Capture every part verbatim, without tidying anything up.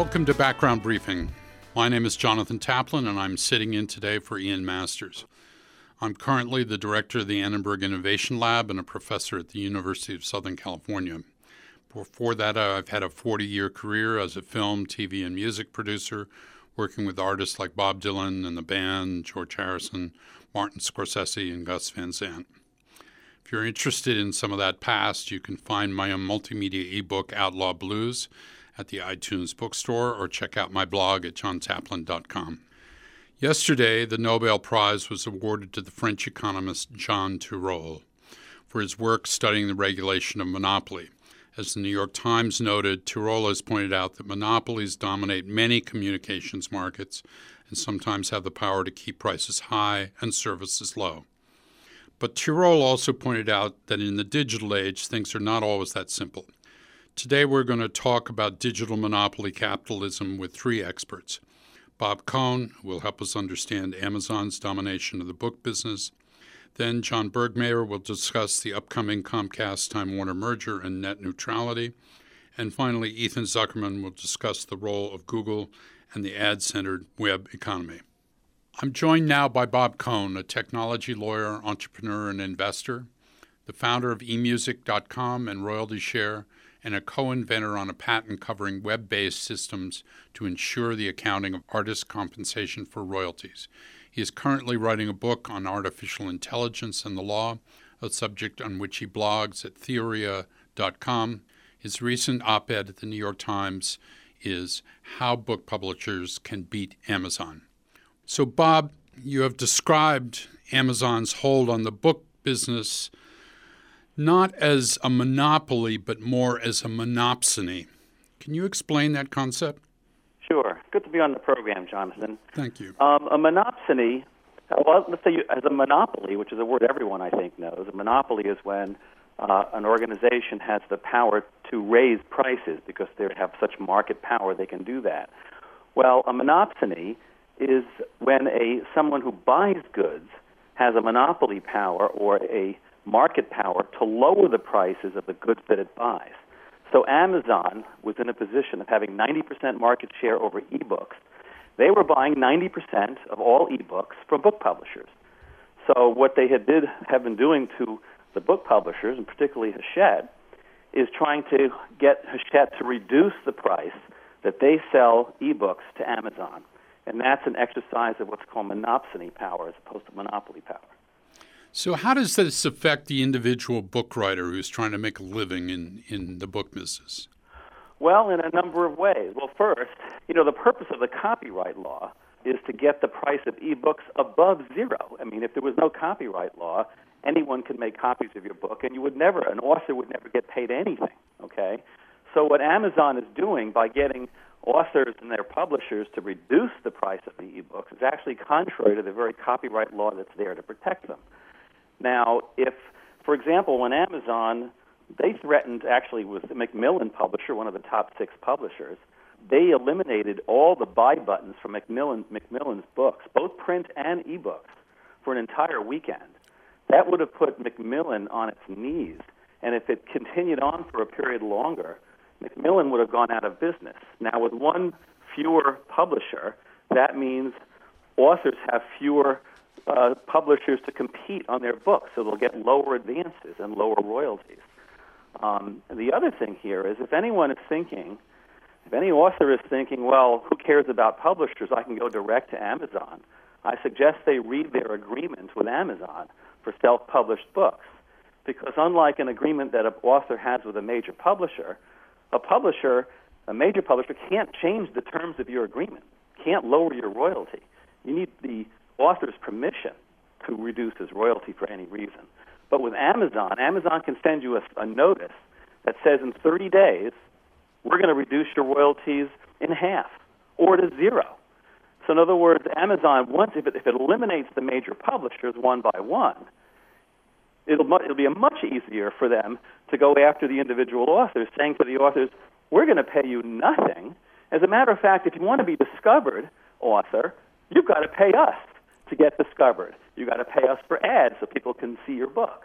Welcome to Background Briefing. My name is Jonathan Taplin, and I'm sitting in today for Ian Masters. I'm currently the director of the Annenberg Innovation Lab and a professor at the University of Southern California. Before that, I've had a forty-year career as a film, T V, and music producer, working with artists like Bob Dylan and the band, George Harrison, Martin Scorsese, and Gus Van Sant. If you're interested in some of that past, you can find my multimedia ebook, Outlaw Blues, at the iTunes bookstore, or check out my blog at john taplin dot com. Yesterday, the Nobel Prize was awarded to the French economist Jean Tirole for his work studying the regulation of monopoly. As the New York Times noted, Tirole has pointed out that monopolies dominate many communications markets and sometimes have the power to keep prices high and services low. But Tirole also pointed out that in the digital age, things are not always that simple. Today, we're going to talk about digital monopoly capitalism with three experts. Bob Cohn will help us understand Amazon's domination of the book business. Then John Bergmayer will discuss the upcoming Comcast-Time Warner merger and net neutrality. And finally, Ethan Zuckerman will discuss the role of Google and the ad-centered web economy. I'm joined now by Bob Cohn, a technology lawyer, entrepreneur, and investor, the founder of e music dot com and RoyaltyShare, and a co-inventor on a patent covering web-based systems to ensure the accounting of artist compensation for royalties. He is currently writing a book on artificial intelligence and the law, a subject on which he blogs at theoria dot com. His recent op-ed at the New York Times is How Book Publishers Can Beat Amazon. So, Bob, you have described Amazon's hold on the book business not as a monopoly, but more as a monopsony. Can you explain that concept? Sure. Good to be on the program, Jonathan. Thank you. Um, a monopsony, well, let's say you, as a monopoly, which is a word everyone I think knows, a monopoly is when uh, an organization has the power to raise prices because they have such market power they can do that. Well, a monopsony is when a someone who buys goods has a monopoly power or a market power to lower the prices of the goods that it buys. So Amazon was in a position of having ninety percent market share over ebooks. They were buying ninety percent of all ebooks from book publishers. So what they had did have been doing to the book publishers, and particularly Hachette, is trying to get Hachette to reduce the price that they sell ebooks to Amazon. And that's an exercise of what's called monopsony power as opposed to monopoly power. So how does this affect the individual book writer who's trying to make a living in, in the book business? Well, in a number of ways. Well, first, you know, the purpose of the copyright law is to get the price of ebooks above zero. I mean, if there was no copyright law, anyone could make copies of your book, and you would never, an author would never get paid anything, okay? So what Amazon is doing by getting authors and their publishers to reduce the price of the ebooks is actually contrary to the very copyright law that's there to protect them. Now, if, for example, when Amazon, they threatened, actually with the Macmillan publisher, one of the top six publishers, they eliminated all the buy buttons from Macmillan, Macmillan's books, both print and ebooks, for an entire weekend. That would have put Macmillan on its knees, and if it continued on for a period longer, Macmillan would have gone out of business. Now, with one fewer publisher, that means authors have fewer Uh, publishers to compete on their books, so they'll get lower advances and lower royalties. Um, and the other thing here is if anyone is thinking, if any author is thinking, well, who cares about publishers? I can go direct to Amazon. I suggest they read their agreement with Amazon for self-published books, because unlike an agreement that an author has with a major publisher, a publisher, a major publisher can't change the terms of your agreement, can't lower your royalty. You need the author's permission to reduce his royalty for any reason. But with Amazon, Amazon can send you a, a notice that says in thirty days, we're going to reduce your royalties in half or to zero. So in other words, Amazon, once if it, if it eliminates the major publishers one by one, it'll, mu- it'll be a much easier for them to go after the individual authors, saying to the authors, we're going to pay you nothing. As a matter of fact, if you want to be discovered, author, you've got to pay us to get discovered. You've got to pay us for ads so people can see your book.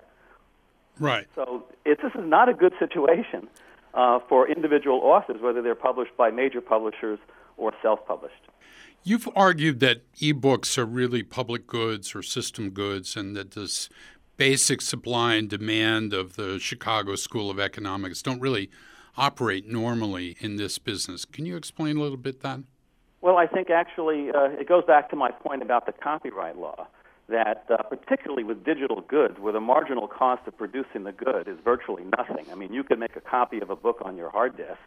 Right. So it's, this is not a good situation uh, for individual authors, whether they're published by major publishers or self-published. You've argued that ebooks are really public goods or system goods, and that this basic supply and demand of the Chicago School of Economics don't really operate normally in this business. Can you explain a little bit that? Well, I think actually uh, it goes back to my point about the copyright law, that uh, particularly with digital goods, where the marginal cost of producing the good is virtually nothing. I mean, you can make a copy of a book on your hard disk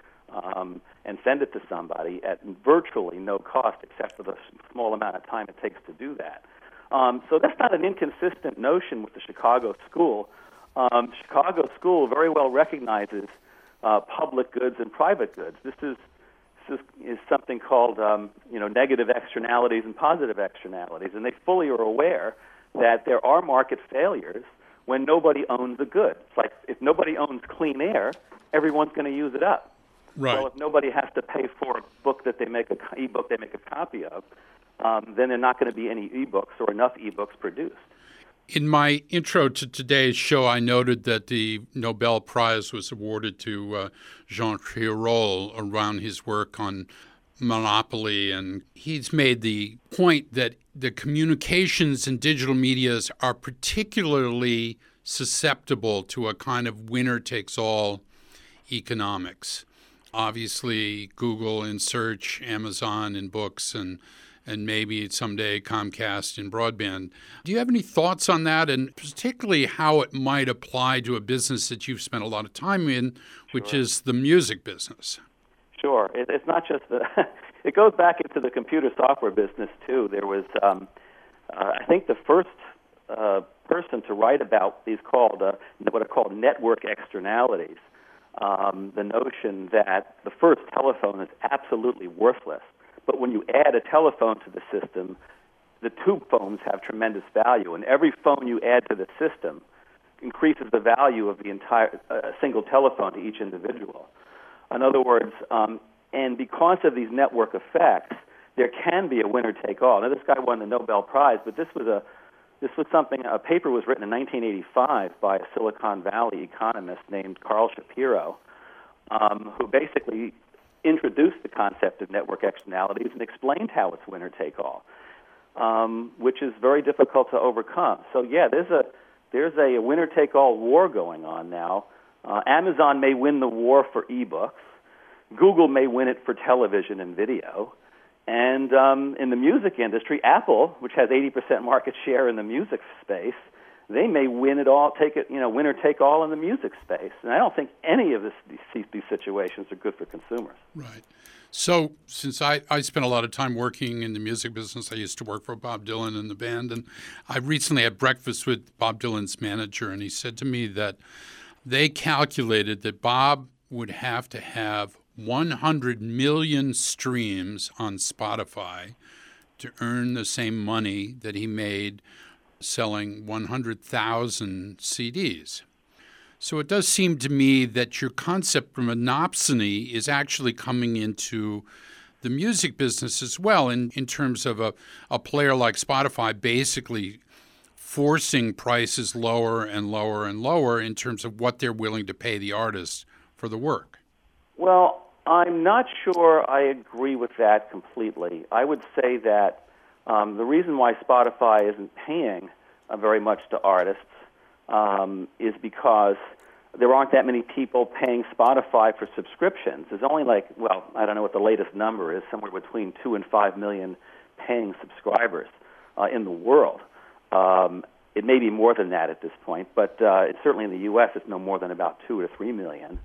um, and send it to somebody at virtually no cost except for the small amount of time it takes to do that. Um, so that's not an inconsistent notion with the Chicago School. Um, Chicago School very well recognizes uh, public goods and private goods. This is This is, is something called, um, you know, negative externalities and positive externalities, and they fully are aware that there are market failures when nobody owns a good. It's like if nobody owns clean air, everyone's going to use it up. Right. Well, if nobody has to pay for a book that they make a e-book they make a copy of, um, then there are not going to be any e-books or enough e-books produced. In my intro to today's show, I noted that the Nobel Prize was awarded to uh, Jean Tirole around his work on monopoly, and he's made the point that the communications and digital medias are particularly susceptible to a kind of winner-takes-all economics. Obviously, Google in search, Amazon in books, and and maybe someday Comcast in broadband. Do you have any thoughts on that, and particularly how it might apply to a business that you've spent a lot of time in, which Sure. is the music business? Sure. It, it's not just the – it goes back into the computer software business, too. There was, um, uh, I think, the first uh, person to write about these called uh, what are called network externalities, um, the notion that the first telephone is absolutely worthless. But when you add a telephone to the system, the two phones have tremendous value, and every phone you add to the system increases the value of the entire uh, single telephone to each individual. In other words, um, and because of these network effects, there can be a winner-take-all. Now, this guy won the Nobel Prize, but this was a this was something. A paper was written in nineteen eighty-five by a Silicon Valley economist named Carl Shapiro, um, who basically introduced the concept of network externalities and explained how it's winner-take-all, um, which is very difficult to overcome. So, yeah, there's a there's a winner-take-all war going on now. Uh, Amazon may win the war for ebooks. Google may win it for television and video. And um, in the music industry, Apple, which has eighty percent market share in the music space, they may win it all, take it, you know, winner take all in the music space. And I don't think any of this, these, these situations are good for consumers. Right. So since I, I spent a lot of time working in the music business, I used to work for Bob Dylan and the band, and I recently had breakfast with Bob Dylan's manager, and he said to me that they calculated that Bob would have to have one hundred million streams on Spotify to earn the same money that he made selling one hundred thousand C Ds. So it does seem to me that your concept of monopsony is actually coming into the music business as well, in, in terms of a, a player like Spotify basically forcing prices lower and lower and lower in terms of what they're willing to pay the artist for the work. Well, I'm not sure I agree with that completely. I would say that um, the reason why Spotify isn't paying uh, very much to artists um, is because there aren't that many people paying Spotify for subscriptions. There's only like, well, I don't know what the latest number is, somewhere between two and five million paying subscribers uh, in the world. Um, it may be more than that at this point, but uh, it's certainly in the U S it's no more than about two or three million.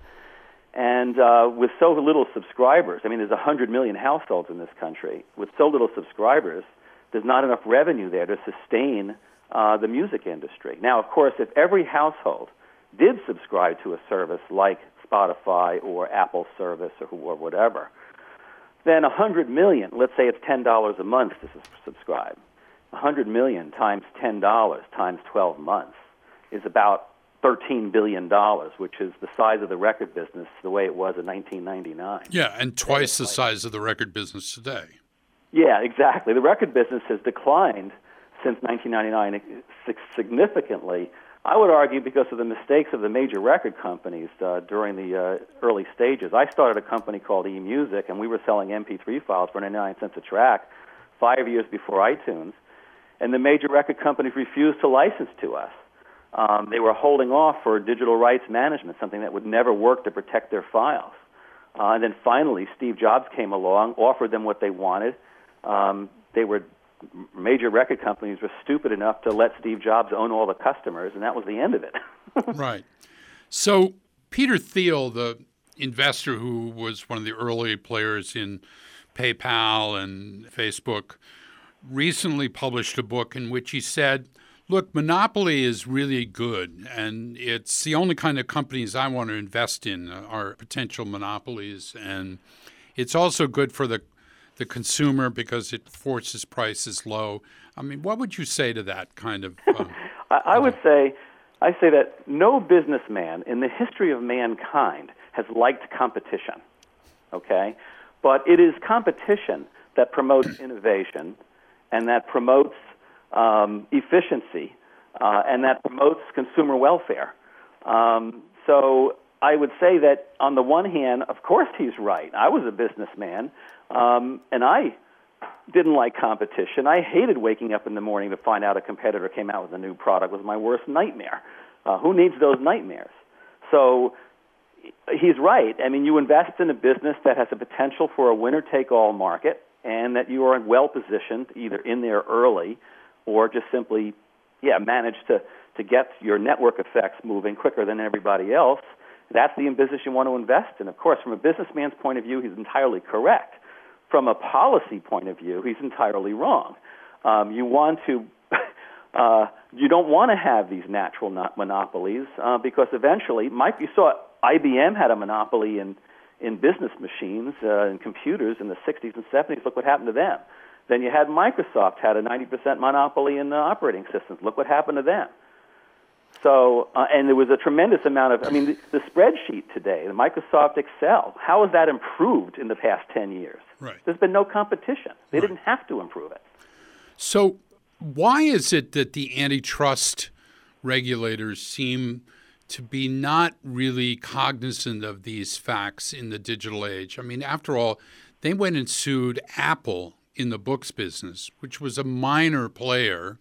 And uh, with so little subscribers, I mean, there's one hundred million households in this country. With so little subscribers, there's not enough revenue there to sustain uh, the music industry. Now, of course, if every household did subscribe to a service like Spotify or Apple service or, or whatever, then one hundred million, let's say it's ten dollars a month to subscribe, one hundred million times ten dollars times twelve months is about thirteen billion dollars, which is the size of the record business the way it was in nineteen ninety-nine. Yeah, and twice the size of the record business today. Yeah, exactly. The record business has declined since nineteen ninety-nine significantly. I would argue because of the mistakes of the major record companies uh, during the uh, early stages. I started a company called eMusic, and we were selling M P three files for ninety-nine cents a track five years before iTunes. And the major record companies refused to license to us. Um, they were holding off for digital rights management, something that would never work to protect their files. Uh, and then finally, Steve Jobs came along, offered them what they wanted. Um, they were major record companies were stupid enough to let Steve Jobs own all the customers, and that was the end of it. Right. So Peter Thiel, the investor who was one of the early players in PayPal and Facebook, recently published a book in which he said, look, monopoly is really good, and it's the only kind of companies I want to invest in are potential monopolies, and it's also good for the the consumer because it forces prices low. I mean, what would you say to that kind of? Um, I, I would say, I say that no businessman in the history of mankind has liked competition. Okay, but it is competition that promotes innovation, and that promotes um, efficiency, uh, and that promotes consumer welfare. Um, so I would say that on the one hand, of course he's right. I was a businessman. Um, and I didn't like competition. I hated waking up in the morning to find out a competitor came out with a new product. It was my worst nightmare. Uh, who needs those nightmares? So he's right. I mean, you invest in a business that has a potential for a winner-take-all market and that you are well-positioned either in there early or just simply, yeah, manage to, to get your network effects moving quicker than everybody else. That's the business you want to invest in. Of course, from a businessman's point of view, he's entirely correct. From a policy point of view, he's entirely wrong. Um, you want to, uh, you don't want to have these natural not monopolies uh, because eventually, Mike, you saw I B M had a monopoly in in business machines uh, and computers in the sixties and seventies. Look what happened to them. Then you had Microsoft had a ninety percent monopoly in the operating systems. Look what happened to them. So, uh, and there was a tremendous amount of, I mean, the, the spreadsheet today, the Microsoft Excel, how has that improved in the past ten years? Right. There's been no competition. They right. didn't have to improve it. So why is it that the antitrust regulators seem to be not really cognizant of these facts in the digital age? I mean, after all, they went and sued Apple in the books business, which was a minor player,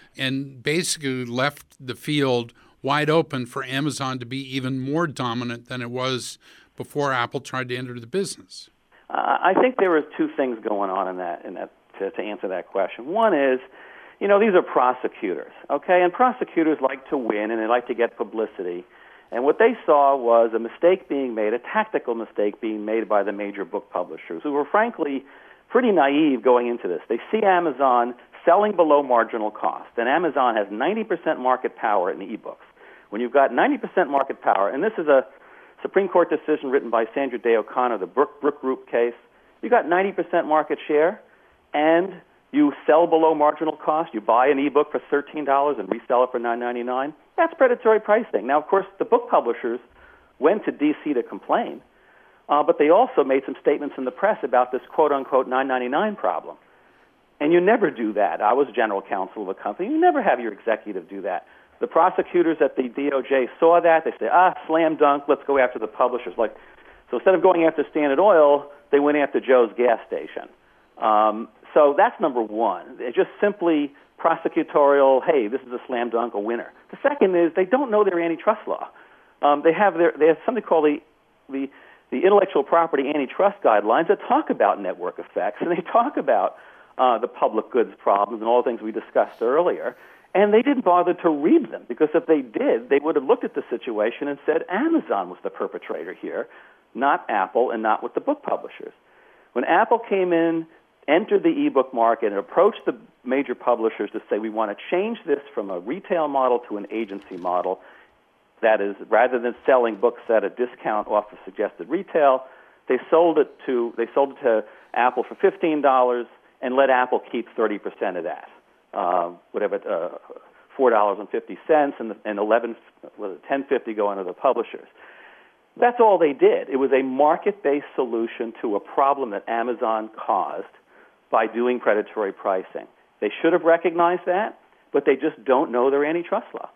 and basically left the field wide open for Amazon to be even more dominant than it was before Apple tried to enter the business. Uh, I think there are two things going on in that, in that to, to answer that question. One is, you know, these are prosecutors, okay? And prosecutors like to win, and they like to get publicity. And what they saw was a mistake being made, a tactical mistake being made by the major book publishers, who were frankly pretty naive going into this. They see Amazon selling below marginal cost, and Amazon has ninety percent market power in the e-books. When you've got ninety percent market power, and this is a Supreme Court decision written by Sandra Day O'Connor, the Brook, Brook Group case, you got ninety percent market share, and you sell below marginal cost, you buy an e-book for thirteen dollars and resell it for nine ninety-nine, that's predatory pricing. Now, of course, the book publishers went to D C to complain, uh, but they also made some statements in the press about this quote-unquote nine ninety-nine problem. And you never do that. I was general counsel of a company. You never have your executive do that. The prosecutors at the D O J saw that. They said, ah, slam dunk, let's go after the publishers. Like, so instead of going after Standard Oil, they went after Joe's gas station. Um, so that's number one. It's just simply prosecutorial, hey, this is a slam dunk, a winner. The second is they don't know their antitrust law. Um, they have their they have something called the, the the intellectual property antitrust guidelines that talk about network effects, and they talk about uh, the public goods problems and all the things we discussed earlier. And they didn't bother to read them, because if they did, they would have looked at the situation and said Amazon was the perpetrator here, not Apple and not with the book publishers. When Apple came in, entered the e-book market, and approached the major publishers to say, we want to change this from a retail model to an agency model, that is, rather than selling books at a discount off the suggested retail, they sold it to they sold it to Apple for fifteen dollars and let Apple keep thirty percent of that. Uh, whatever, uh, four dollars and fifty cents, and, and eleven, was it ten fifty going to the publishers. That's all they did. It was a market-based solution to a problem that Amazon caused by doing predatory pricing. They should have recognized that, but they just don't know their antitrust law.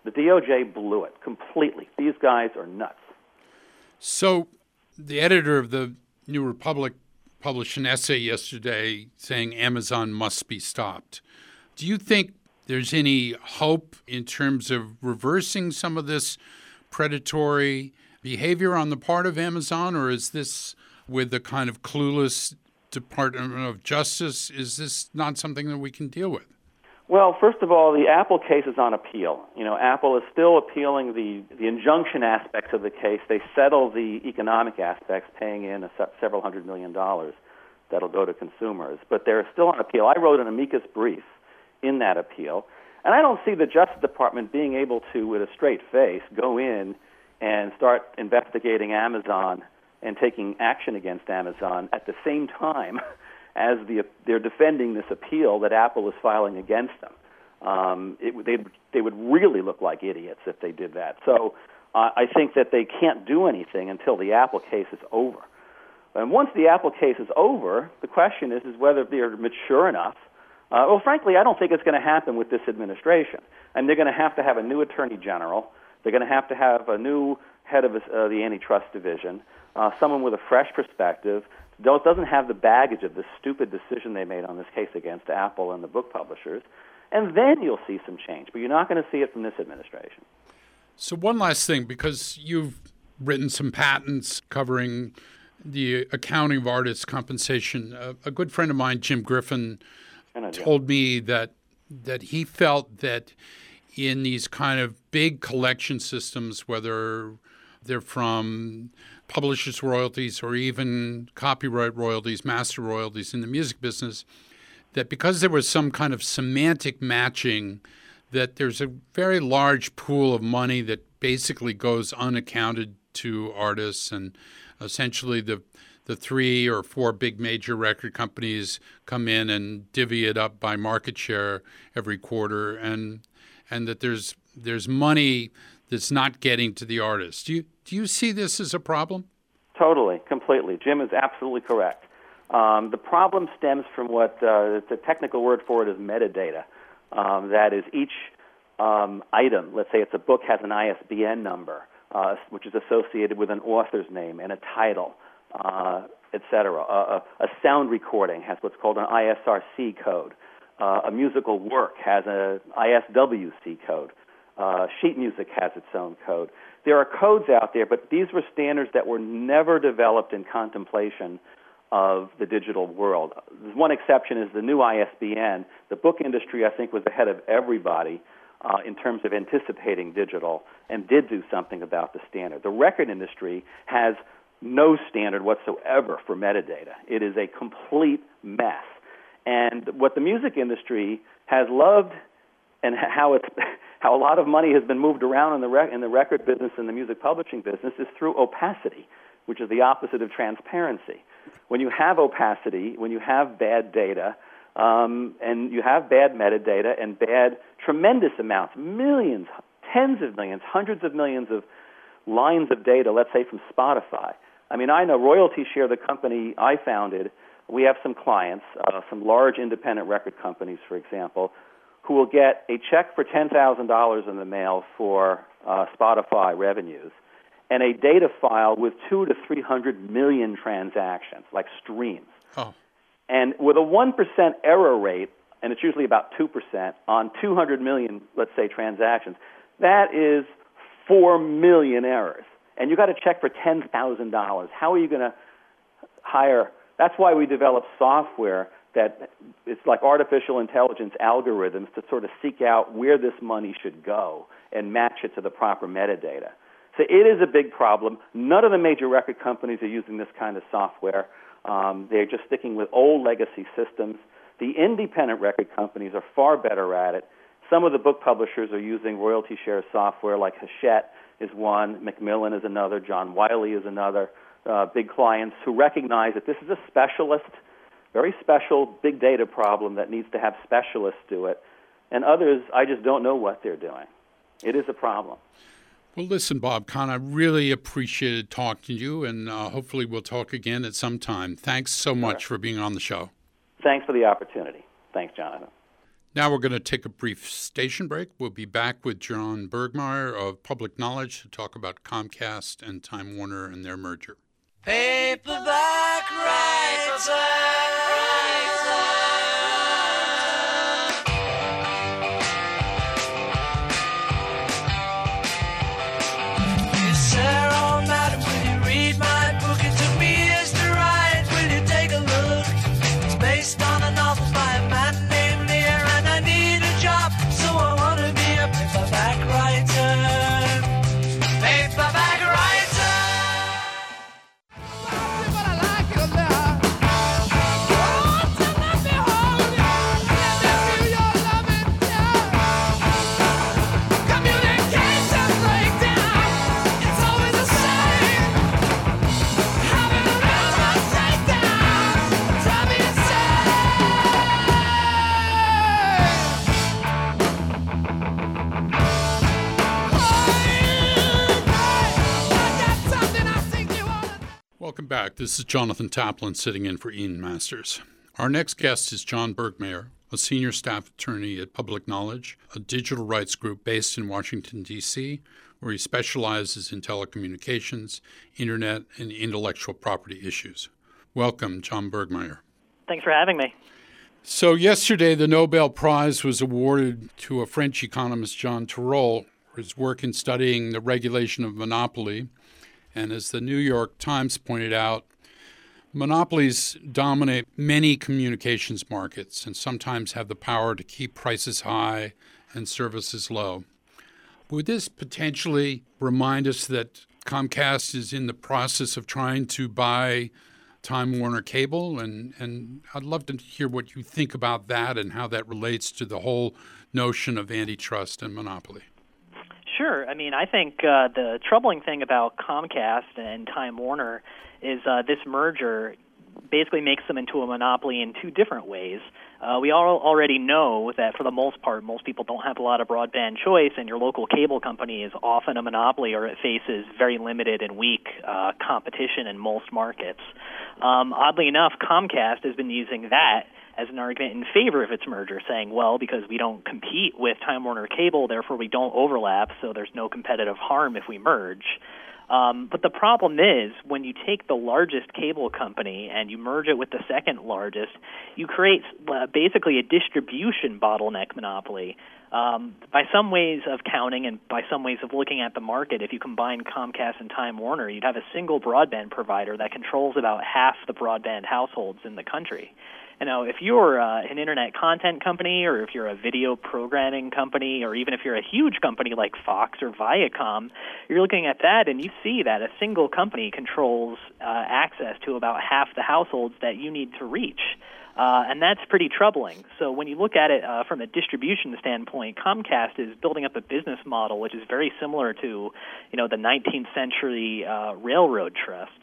The D O J blew it completely. These guys are nuts. So the editor of the New Republic published an essay yesterday saying Amazon must be stopped. Do you think there's any hope in terms of reversing some of this predatory behavior on the part of Amazon, or is this, with the kind of clueless Department of Justice, is this not something that we can deal with? Well, first of all, the Apple case is on appeal. You know, Apple is still appealing the, the injunction aspects of the case. They settled the economic aspects, paying in a se- several hundred million dollars that'll go to consumers. But they're still on appeal. I wrote an amicus brief in that appeal. And I don't see the Justice Department being able to, with a straight face, go in and start investigating Amazon and taking action against Amazon at the same time as the, they're defending this appeal that Apple is filing against them. Um, it, they, they would really look like idiots if they did that. So uh, I think that they can't do anything until the Apple case is over. And once the Apple case is over, the question is, is whether they're mature enough. Uh, well, frankly, I don't think it's going to happen with this administration. And they're going to have to have a new attorney general. They're going to have to have a new head of uh, the antitrust division, uh, someone with a fresh perspective, doesn't have the baggage of the stupid decision they made on this case against Apple and the book publishers, and then you'll see some change. But you're not going to see it from this administration. So one last thing, because you've written some patents covering the accounting of artists' compensation. Uh, a good friend of mine, Jim Griffin, told me that that he felt that in these kind of big collection systems, whether they're from publishers' royalties or even copyright royalties, master royalties in the music business, that because there was some kind of semantic matching, that there's a very large pool of money that basically goes unaccounted to artists, and essentially the the three or four big major record companies come in and divvy it up by market share every quarter, and and that there's there's money that's not getting to the artist. Do you do you see this as a problem? Totally, completely. Jim is absolutely correct. Um, the problem stems from what uh, the technical word for it is metadata. Um, that is, each um, item, let's say it's a book, has an I S B N number, uh, which is associated with an author's name and a title, uh, et cetera. A, a sound recording has what's called an I S R C code. Uh, a musical work has an I S W C code. Uh, sheet music has its own code. There are codes out there, but these were standards that were never developed in contemplation of the digital world. One exception is the new I S B N. The book industry, I think, was ahead of everybody uh, in terms of anticipating digital and did do something about the standard. The record industry has no standard whatsoever for metadata. It is a complete mess. And what the music industry has loved and how it's how a lot of money has been moved around in the rec- in the record business and the music publishing business is through opacity, which is the opposite of transparency. When you have opacity, when you have bad data, um, and you have bad metadata and bad tremendous amounts, millions, tens of millions, hundreds of millions of lines of data, let's say from Spotify. I mean, I know Royalty Share, the company I founded, we have some clients, uh, some large independent record companies, for example, who will get a check for ten thousand dollars in the mail for uh, Spotify revenues and a data file with two to three hundred million transactions, like streams. Oh. And with a one percent error rate, and it's usually about two percent, on two hundred million, let's say, transactions, that is four million errors. And you got a check for ten thousand dollars. How are you going to hire? That's why we develop software that it's like artificial intelligence algorithms to sort of seek out where this money should go and match it to the proper metadata. So it is a big problem. None of the major record companies are using this kind of software. Um, they're just sticking with old legacy systems. The independent record companies are far better at it. Some of the book publishers are using royalty share software, like Hachette is one, Macmillan is another, John Wiley is another, uh, big clients who recognize that this is a specialist, very special big data problem that needs to have specialists do it. And others, I just don't know what they're doing. It is a problem. Well, listen, Bob Kahn, I really appreciated talking to you, and uh, hopefully we'll talk again at some time. Thanks so much for being on the show. Thanks for the opportunity. Thanks, Jonathan. Now we're going to take a brief station break. We'll be back with John Bergmeyer of Public Knowledge to talk about Comcast and Time Warner and their merger. Paperback writer, Is there all matter? Will you read my book? It took me years to write. Will you take a look? It's based on a novel by a man named Lear, and I need a job, so I want to be a paperback writer. Paperback writer. Welcome back. This is Jonathan Taplin sitting in for Ian Masters. Our next guest is John Bergmeyer, a senior staff attorney at Public Knowledge, a digital rights group based in Washington, D C, where he specializes in telecommunications, internet, and intellectual property issues. Welcome, John Bergmeyer. Thanks for having me. So yesterday, the Nobel Prize was awarded to a French economist, Jean Tirole, for his work in studying the regulation of monopoly. And as the New York Times pointed out, monopolies dominate many communications markets and sometimes have the power to keep prices high and services low. Would this potentially remind us that Comcast is in the process of trying to buy Time Warner Cable? And, and I'd love to hear what you think about that and how that relates to the whole notion of antitrust and monopoly. Sure. I mean, I think uh, the troubling thing about Comcast and Time Warner is uh, this merger basically makes them into a monopoly in two different ways. Uh, we all already know that for the most part, most people don't have a lot of broadband choice, and your local cable company is often a monopoly or it faces very limited and weak uh, competition in most markets. Um, oddly enough, Comcast has been using that as an argument in favor of its merger, saying, well, because we don't compete with Time Warner Cable, therefore we don't overlap, so there's no competitive harm if we merge. Um, but the problem is, when you take the largest cable company and you merge it with the second largest, you create uh, basically a distribution bottleneck monopoly. Um, by some ways of counting and by some ways of looking at the market, if you combine Comcast and Time Warner, you'd have a single broadband provider that controls about half the broadband households in the country. You know, if you're uh, an internet content company or if you're a video programming company or even if you're a huge company like Fox or Viacom, you're looking at that and you see that a single company controls uh, access to about half the households that you need to reach. Uh, and that's pretty troubling. So when you look at it uh, from a distribution standpoint, Comcast is building up a business model which is very similar to, you know, the nineteenth century uh, railroad trusts.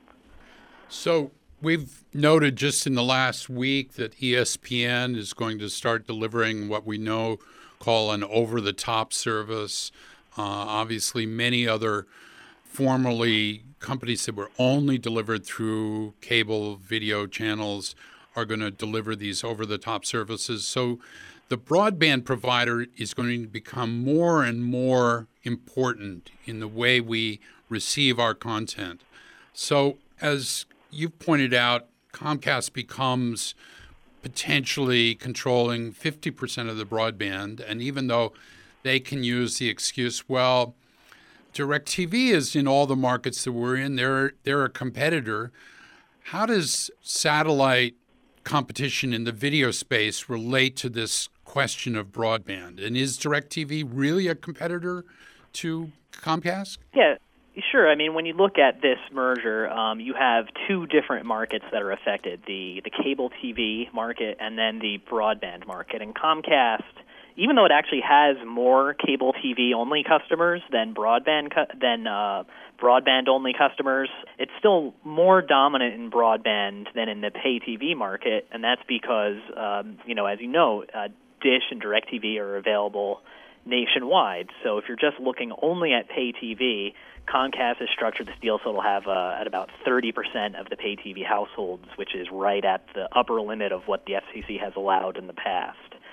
So we've noted just in the last week that E S P N is going to start delivering what we know call an over-the-top service. Uh, obviously, many other formerly companies that were only delivered through cable video channels are going to deliver these over-the-top services. So the broadband provider is going to become more and more important in the way we receive our content. So as you've pointed out, Comcast becomes potentially controlling fifty percent of the broadband, and even though they can use the excuse, well, DirecTV is in all the markets that we're in, they're, they're a competitor. How does satellite competition in the video space relate to this question of broadband? And is DirecTV really a competitor to Comcast? Yeah. Sure. I mean, when you look at this merger, um, you have two different markets that are affected, the, the cable T V market and then the broadband market. And Comcast, even though it actually has more cable T V-only customers than broadband cu- than uh, broadband-only customers, it's still more dominant in broadband than in the pay T V market, and that's because, um, you know, as you know, uh, Dish and DirecTV are available nationwide. So if you're just looking only at pay T V, Comcast has structured this deal so it'll have uh, at about thirty percent of the pay T V households, which is right at the upper limit of what the F C C has allowed in the past.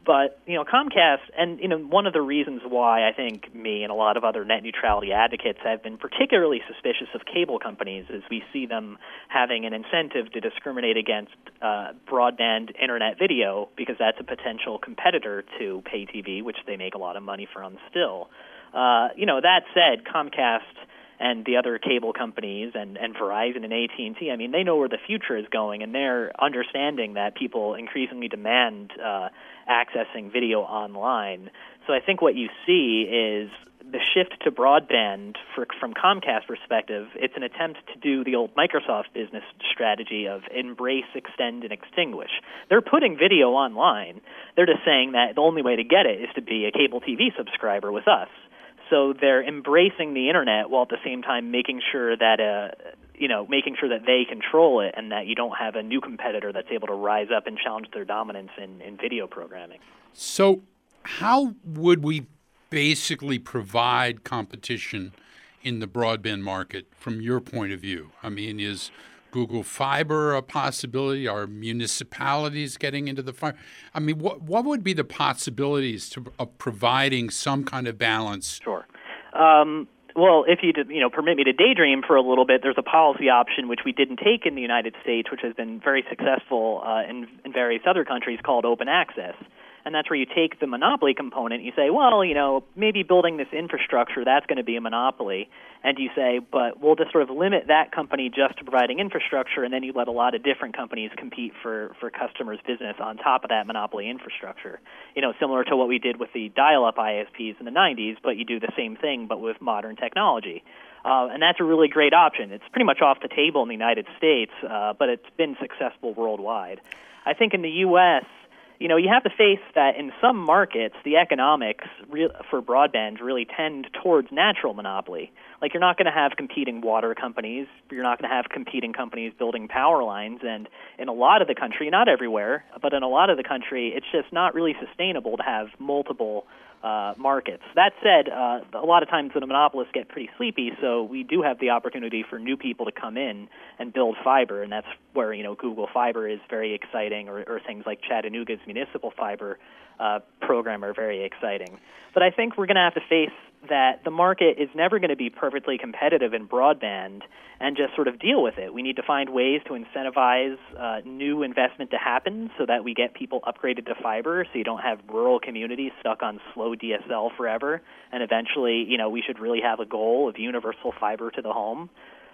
But, you know, Comcast, and, you know, one of the reasons why I think me and a lot of other net neutrality advocates have been particularly suspicious of cable companies is we see them having an incentive to discriminate against uh, broadband internet video because that's a potential competitor to pay T V, which they make a lot of money from still. Uh, you know, that said, Comcast and the other cable companies and, and Verizon and A T and T, I mean, they know where the future is going, and they're understanding that people increasingly demand uh, accessing video online. So I think what you see is the shift to broadband for, from Comcast perspective. It's an attempt to do the old Microsoft business strategy of embrace, extend, and extinguish. They're putting video online. They're just saying that the only way to get it is to be a cable T V subscriber with us. So they're embracing the internet while at the same time making sure that uh, you know, making sure that they control it and that you don't have a new competitor that's able to rise up and challenge their dominance in, in video programming. So how would we basically provide competition in the broadband market from your point of view? I mean, is Google Fiber a possibility? Are municipalities getting into the fiber? I mean, what what would be the possibilities to, of providing some kind of balance? Sure. Um, well, if you did, you know, permit me to daydream for a little bit, there's a policy option which we didn't take in the United States, which has been very successful uh, in, in various other countries, called open access. And that's where you take the monopoly component, you say, well, you know, maybe building this infrastructure, that's going to be a monopoly. And you say, but we'll just sort of limit that company just to providing infrastructure, and then you let a lot of different companies compete for, for customers' business on top of that monopoly infrastructure. You know, similar to what we did with the dial-up I S Ps in the nineties, but you do the same thing but with modern technology. Uh, and that's a really great option. It's pretty much off the table in the United States, uh, but it's been successful worldwide. I think in the U S, you know, you have to face that in some markets, the economics re- for broadband really tend towards natural monopoly. Like, you're not going to have competing water companies. You're not going to have competing companies building power lines. And in a lot of the country, not everywhere, but in a lot of the country, it's just not really sustainable to have multiple uh, markets. That said, uh, a lot of times the monopolists get pretty sleepy, so we do have the opportunity for new people to come in and build fiber, and that's where, you know, Google Fiber is very exciting, or, or things like Chattanooga's municipal fiber uh, program are very exciting. But I think we're going to have to face that the market is never going to be perfectly competitive in broadband and just sort of deal with it. We need to find ways to incentivize uh, new investment to happen so that we get people upgraded to fiber, so you don't have rural communities stuck on slow D S L forever. And eventually, you know, we should really have a goal of universal fiber to the home.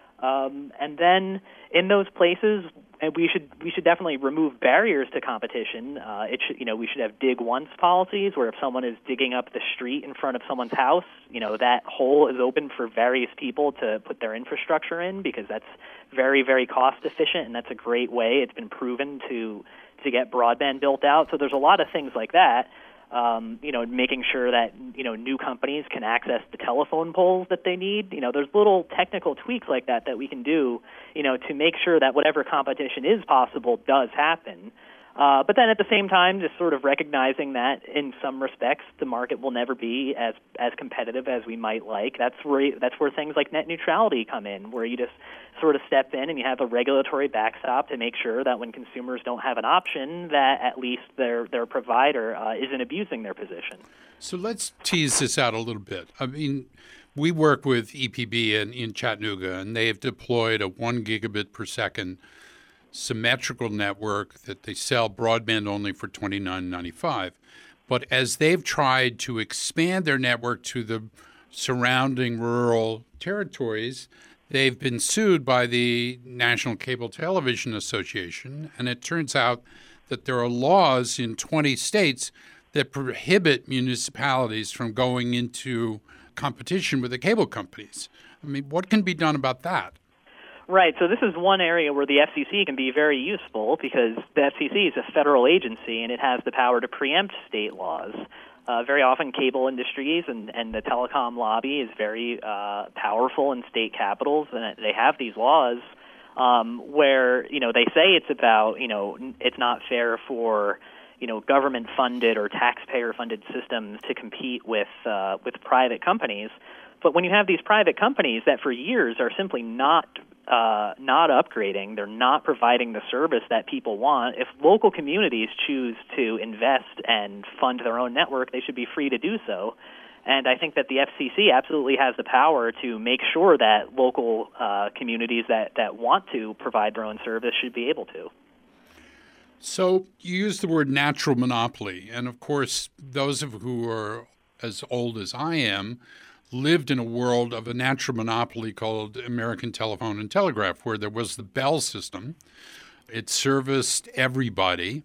Um, and then in those places, and we should we should definitely remove barriers to competition. Uh, it should, you know, we should have dig once policies, where if someone is digging up the street in front of someone's house, you know, that hole is open for various people to put their infrastructure in, because that's very, very cost efficient, and that's a great way. It's been proven to to get broadband built out. So there's a lot of things like that. Um, you know, making sure that, you know, new companies can access the telephone poles that they need. You know, there's little technical tweaks like that that we can do, you know, to make sure that whatever competition is possible does happen. Uh, but then at the same time, just sort of recognizing that in some respects the market will never be as as competitive as we might like. That's where that's where things like net neutrality come in, where you just sort of step in and you have a regulatory backstop to make sure that when consumers don't have an option, that at least their their provider uh, isn't abusing their position. So let's tease this out a little bit. I mean, we work with E P B in, in Chattanooga, and they have deployed a one gigabit per second symmetrical network that they sell broadband only for twenty-nine ninety-five. But as they've tried to expand their network to the surrounding rural territories, they've been sued by the National Cable Television Association, and it turns out that there are laws in twenty states that prohibit municipalities from going into competition with the cable companies. I mean, what can be done about that? Right. So this is one area where the F C C can be very useful, because the F C C is a federal agency and it has the power to preempt state laws. Uh, very often cable industries and, and the telecom lobby is very uh, powerful in state capitals, and they have these laws um, where, you know, they say it's about, you know, it's not fair for, you know, government-funded or taxpayer-funded systems to compete with uh, with private companies. But when you have these private companies that for years are simply not uh, not upgrading, they're not providing the service that people want. If local communities choose to invest and fund their own network, they should be free to do so. And I think that the F C C absolutely has the power to make sure that local uh, communities that, that want to provide their own service should be able to. So you use the word natural monopoly. And of course, those of who are as old as I am lived in a world of a natural monopoly called American Telephone and Telegraph, where there was the Bell system. It serviced everybody.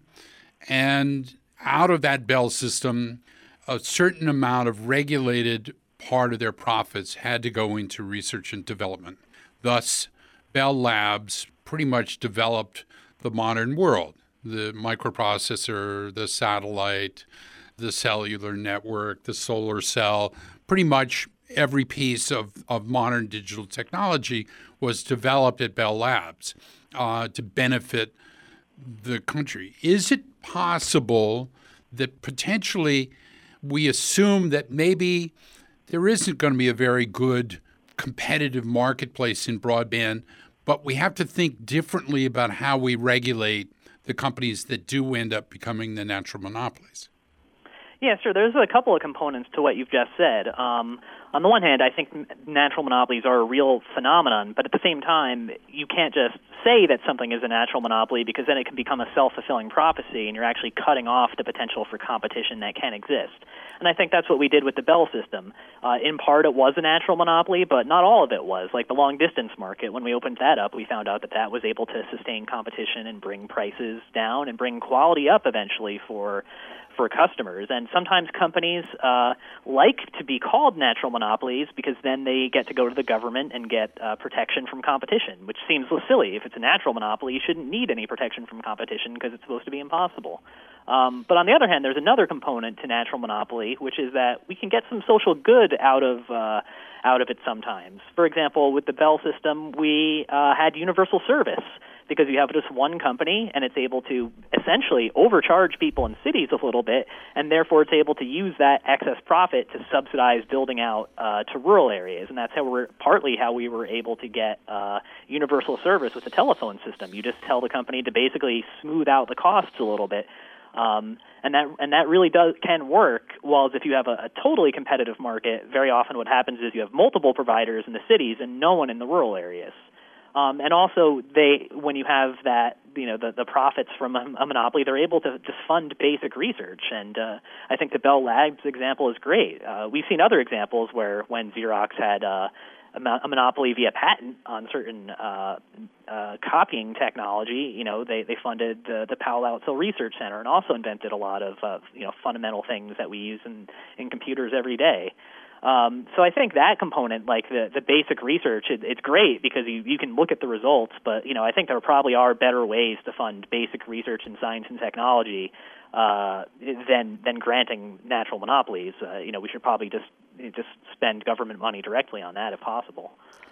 And out of that Bell system, a certain amount of regulated part of their profits had to go into research and development. Thus, Bell Labs pretty much developed the modern world, the microprocessor, the satellite, the cellular network, the solar cell. Pretty much every piece of, of modern digital technology was developed at Bell Labs uh, to benefit the country. Is it possible that potentially we assume that maybe there isn't going to be a very good competitive marketplace in broadband, but we have to think differently about how we regulate the companies that do end up becoming the natural monopolies? Yeah, sure. There's a couple of components to what you've just said. Um, on the one hand, I think natural monopolies are a real phenomenon, but at the same time, you can't just say that something is a natural monopoly because then it can become a self-fulfilling prophecy and you're actually cutting off the potential for competition that can exist. And I think that's what we did with the Bell system. Uh, in part, it was a natural monopoly, but not all of it was. Like the long-distance market, when we opened that up, we found out that that was able to sustain competition and bring prices down and bring quality up eventually for for customers. And sometimes companies uh, like to be called natural monopolies because then they get to go to the government and get uh, protection from competition, which seems silly. If it's a natural monopoly, you shouldn't need any protection from competition because it's supposed to be impossible. Um, but on the other hand, there's another component to natural monopoly, which is that we can get some social good out of uh, out of it sometimes. For example, with the Bell system, we uh, had universal service because you have just one company and it's able to essentially overcharge people in cities a little bit, and therefore it's able to use that excess profit to subsidize building out uh, to rural areas. And that's how we're partly how we were able to get uh, universal service with the telephone system. You just tell the company to basically smooth out the costs a little bit. Um, and that and that really does can work. While if you have a, a totally competitive market, very often what happens is you have multiple providers in the cities and no one in the rural areas. Um, and also, they when you have that, you know, the, the profits from a, a monopoly, they're able to just fund basic research. And uh, I think the Bell Labs example is great. Uh, we've seen other examples where when Xerox had uh, a, a monopoly via patent on certain uh, uh, copying technology, you know, they, they funded the, the Palo Alto Research Center and also invented a lot of, uh, you know, fundamental things that we use in, in computers every day. Um, so I think that component, like the, the basic research, it, it's great because you, you can look at the results, but, you know, I think there probably are better ways to fund basic research in science and technology uh, than than granting natural monopolies. Uh, you know, we should probably just just spend government money directly on that if possible.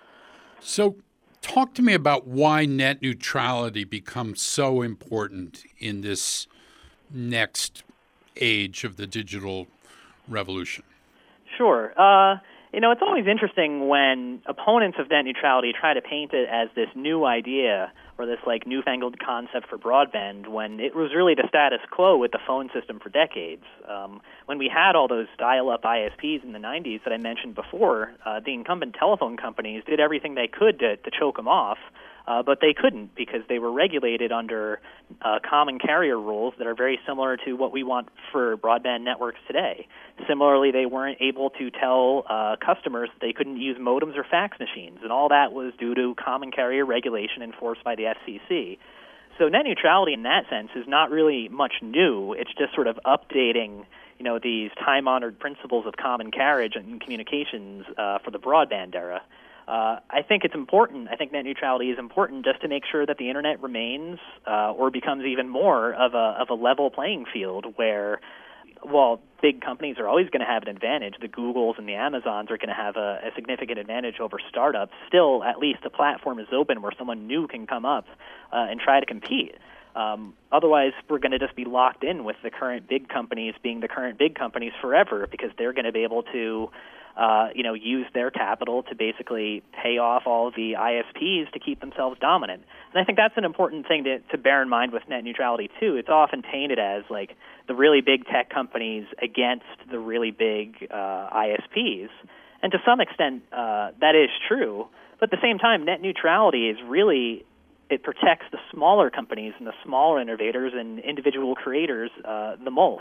So talk to me about why net neutrality becomes so important in this next age of the digital revolution. Sure. Uh, you know, it's always interesting when opponents of net neutrality try to paint it as this new idea or this, like, newfangled concept for broadband when it was really the status quo with the phone system for decades. Um, when we had all those dial-up I S Ps in the nineties that I mentioned before, uh, the incumbent telephone companies did everything they could to, to choke them off. Uh, but they couldn't because they were regulated under uh, common carrier rules that are very similar to what we want for broadband networks today. Similarly, they weren't able to tell uh, customers that they couldn't use modems or fax machines, and all that was due to common carrier regulation enforced by the F C C. So net neutrality in that sense is not really much new. It's just sort of updating, you know, these time-honored principles of common carriage and communications uh, for the broadband era. Uh, I think it's important. I think net neutrality is important just to make sure that the internet remains uh, or becomes even more of a of a level playing field where, while big companies are always going to have an advantage, the Googles and the Amazons are going to have a, a significant advantage over startups. Still, at least the platform is open where someone new can come up uh, and try to compete. Um, otherwise, we're going to just be locked in with the current big companies being the current big companies forever because they're going to be able to uh, you know, use their capital to basically pay off all the I S Ps to keep themselves dominant. And I think that's an important thing to, to bear in mind with net neutrality, too. It's often painted as, like, the really big tech companies against the really big uh, I S Ps. And to some extent, uh, that is true. But at the same time, net neutrality is really, it protects the smaller companies and the smaller innovators and individual creators uh, the most.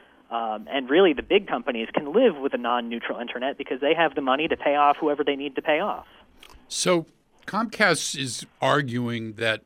Um, and really, the big companies can live with a non-neutral internet because they have the money to pay off whoever they need to pay off. So Comcast is arguing that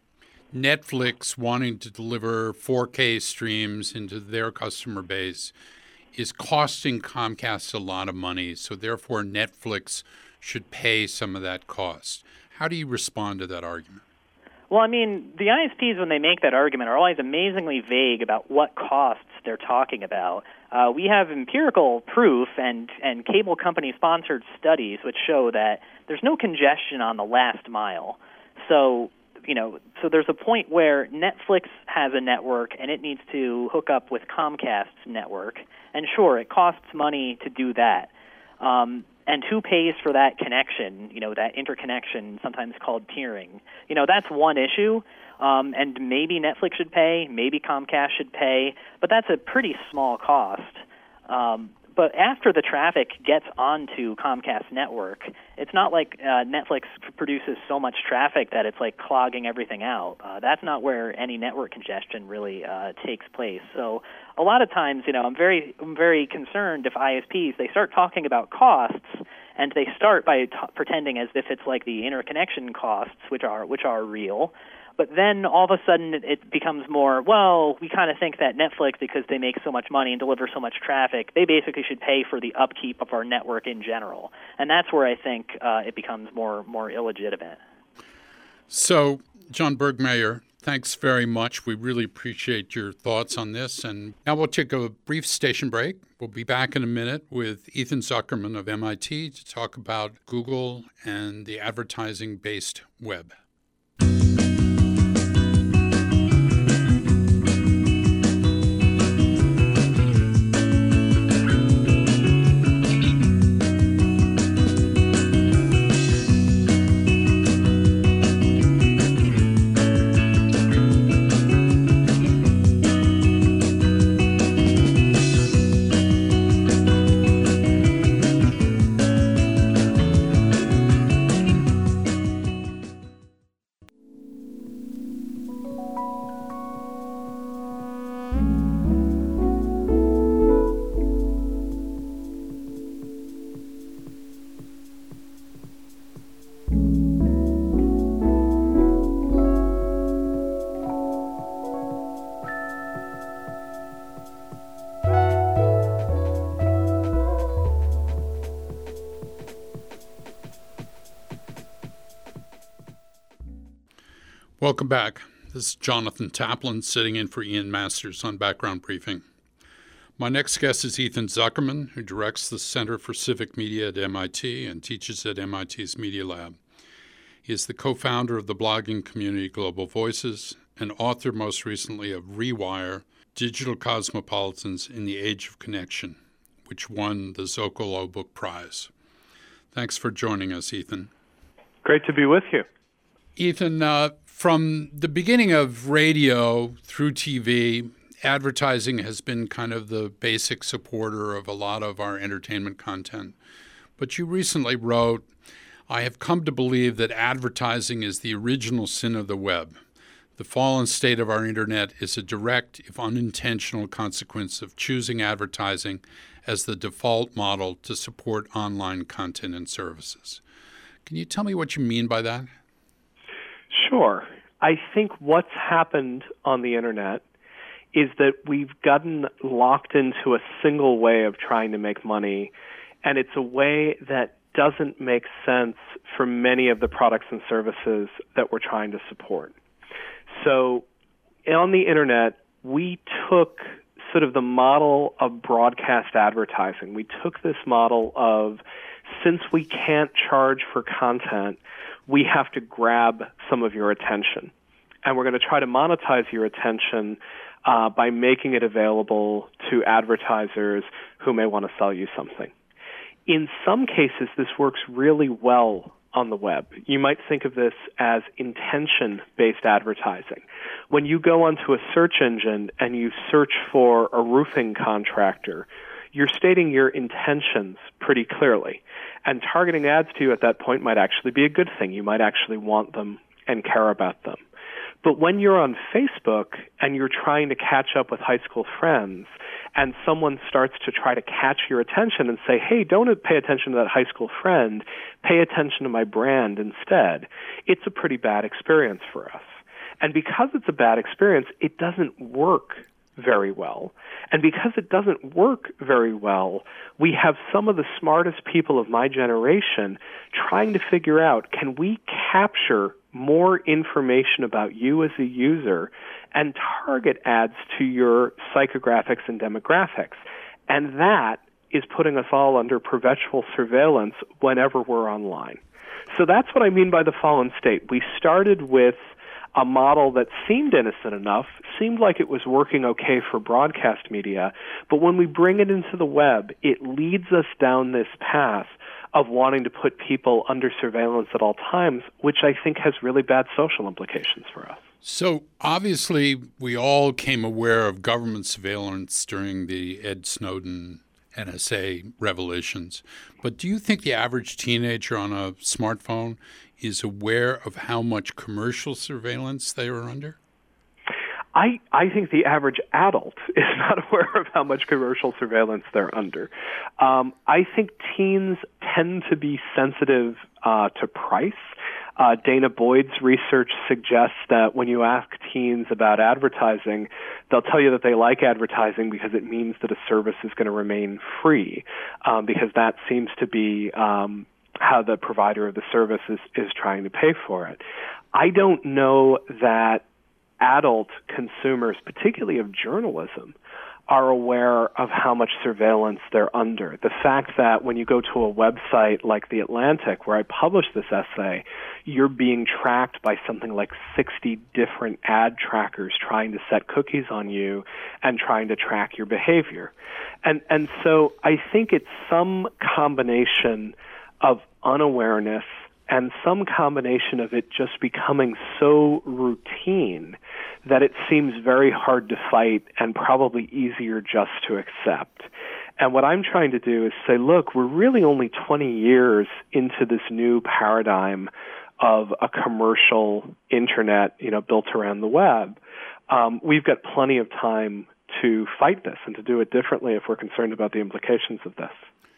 Netflix wanting to deliver four K streams into their customer base is costing Comcast a lot of money, so therefore Netflix should pay some of that cost. How do you respond to that argument? Well, I mean, the I S Ps, when they make that argument, are always amazingly vague about what costs they're talking about. Uh, we have empirical proof and, and cable company-sponsored studies which show that there's no congestion on the last mile. So, you know, so there's a point where Netflix has a network and it needs to hook up with Comcast's network. And sure, it costs money to do that. Um, and who pays for that connection, you know, that interconnection, sometimes called peering? You know, that's one issue. Um, and maybe Netflix should pay, maybe Comcast should pay, but that's a pretty small cost. Um, but after the traffic gets onto Comcast's network, it's not like uh, Netflix produces so much traffic that it's like clogging everything out. Uh, that's not where any network congestion really uh, takes place. So a lot of times, you know, I'm very, I'm very concerned if I S Ps, they start talking about costs, and they start by t- pretending as if it's like the interconnection costs, which are which are real. But then all of a sudden it becomes more, well, we kind of think that Netflix, because they make so much money and deliver so much traffic, they basically should pay for the upkeep of our network in general. And that's where I think uh, it becomes more more illegitimate. So, John Bergmayer, thanks very much. We really appreciate your thoughts on this. And now we'll take a brief station break. We'll be back in a minute with Ethan Zuckerman of M I T to talk about Google and the advertising-based web. Welcome back. This is Jonathan Taplin sitting in for Ian Masters on Background Briefing. My next guest is Ethan Zuckerman, who directs the Center for Civic Media at M I T and teaches at M I T's Media Lab. He is the co-founder of the blogging community Global Voices and author most recently of Rewire, Digital Cosmopolitans in the Age of Connection, which won the Zocalo Book Prize. Thanks for joining us, Ethan. Great to be with you. Ethan, uh, from the beginning of radio through T V, advertising has been kind of the basic supporter of a lot of our entertainment content. But you recently wrote, I have come to believe that advertising is the original sin of the web. The fallen state of our internet is a direct, if unintentional, consequence of choosing advertising as the default model to support online content and services. Can you tell me what you mean by that? Sure. I think what's happened on the internet is that we've gotten locked into a single way of trying to make money, and it's a way that doesn't make sense for many of the products and services that we're trying to support. So on the internet, we took sort of the model of broadcast advertising. We took this model of, since we can't charge for content, we have to grab some of your attention. And we're going to try to monetize your attention uh, by making it available to advertisers who may want to sell you something. In some cases, this works really well on the web. You might think of this as intention-based advertising. When you go onto a search engine and you search for a roofing contractor, you're stating your intentions pretty clearly. And targeting ads to you at that point might actually be a good thing. You might actually want them and care about them. But when you're on Facebook and you're trying to catch up with high school friends, and someone starts to try to catch your attention and say, hey, don't pay attention to that high school friend, pay attention to my brand instead, it's a pretty bad experience for us. And because it's a bad experience, it doesn't work very well. And because it doesn't work very well, we have some of the smartest people of my generation trying to figure out, can we capture more information about you as a user and target ads to your psychographics and demographics? And that is putting us all under perpetual surveillance whenever we're online. So that's what I mean by the fallen state. We started with a model that seemed innocent enough, seemed like it was working okay for broadcast media, but when we bring it into the web, it leads us down this path of wanting to put people under surveillance at all times, which I think has really bad social implications for us. So obviously, we all came aware of government surveillance during the Ed Snowden N S A revelations. But do you think the average teenager on a smartphone is aware of how much commercial surveillance they are under? I, I think the average adult is not aware of how much commercial surveillance they're under. Um, I think teens tend to be sensitive uh, to price. Uh, Dana Boyd's research suggests that when you ask teens about advertising, they'll tell you that they like advertising because it means that a service is going to remain free, um, because that seems to be um, how the provider of the service is, is trying to pay for it. I don't know that adult consumers, particularly of journalism, are aware of how much surveillance they're under. The fact that when you go to a website like The Atlantic, where I published this essay, you're being tracked by something like sixty different ad trackers trying to set cookies on you and trying to track your behavior. And and so I think it's some combination of unawareness and some combination of it just becoming so routine that it seems very hard to fight and probably easier just to accept. And what I'm trying to do is say, look, we're really only twenty years into this new paradigm of a commercial internet, you know, built around the web. Um, we've got plenty of time to fight this and to do it differently if we're concerned about the implications of this.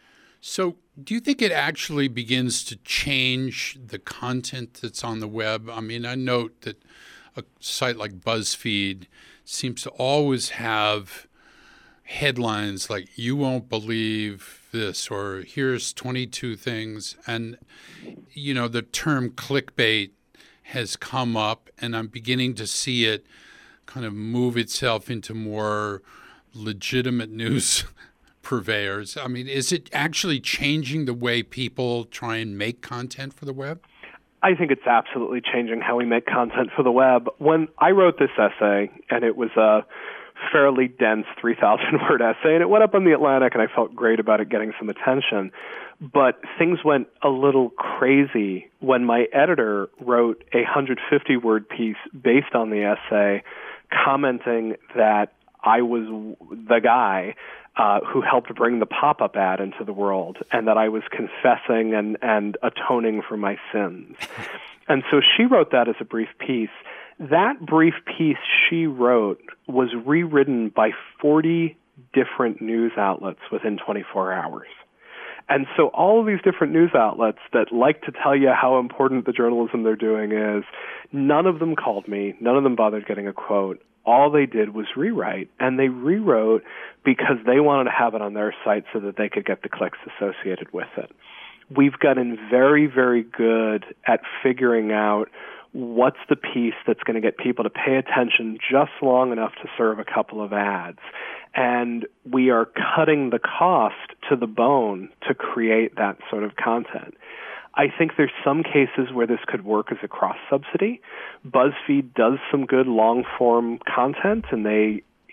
So do you think it actually begins to change the content that's on the web? I mean, I note that a site like BuzzFeed seems to always have headlines like, you won't believe this, or here's twenty-two things. And, you know, the term clickbait has come up, and I'm beginning to see it kind of move itself into more legitimate news purveyors. I mean, is it actually changing the way people try and make content for the web? I think it's absolutely changing how we make content for the web. When I wrote this essay, and it was a fairly dense three thousand word essay, and it went up on The Atlantic, and I felt great about it getting some attention. But things went a little crazy when my editor wrote a one hundred fifty word piece based on the essay, commenting that I was the guy Uh, who helped bring the pop-up ad into the world, and that I was confessing and, and atoning for my sins. And so she wrote that as a brief piece. That brief piece she wrote was rewritten by forty different news outlets within twenty-four hours. And so all of these different news outlets that like to tell you how important the journalism they're doing is, none of them called me, none of them bothered getting a quote. All they did was rewrite, and they rewrote because they wanted to have it on their site so that they could get the clicks associated with it. We've gotten very, very good at figuring out what's the piece that's going to get people to pay attention just long enough to serve a couple of ads. And we are cutting the cost to the bone to create that sort of content. I think there's some cases where this could work as a cross-subsidy. BuzzFeed does some good long-form content, and they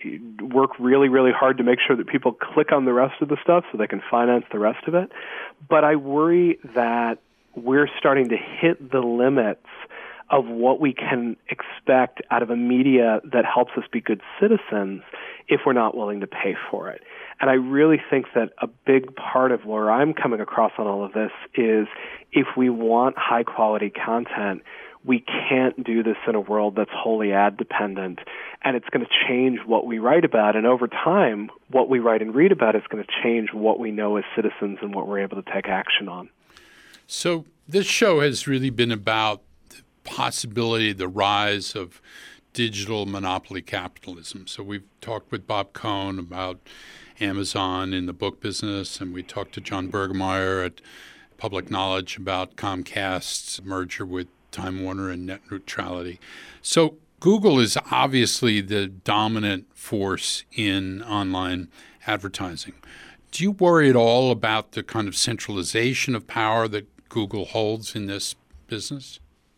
work really, really hard to make sure that people click on the rest of the stuff so they can finance the rest of it. But I worry that we're starting to hit the limits of what we can expect out of a media that helps us be good citizens if we're not willing to pay for it. And I really think that a big part of where I'm coming across on all of this is if we want high-quality content, we can't do this in a world that's wholly ad-dependent, and it's going to change what we write about. And over time, what we write and read about is going to change what we know as citizens and what we're able to take action on. So this show has really been about the possibility, the rise of digital monopoly capitalism. So we've talked with Bob Cohn about Amazon in the book business, and we talked to John Bergemeyer at Public Knowledge about Comcast's merger with Time Warner and net neutrality. So Google is obviously the dominant force in online advertising. Do you worry at all about the kind of centralization of power that Google holds in this business?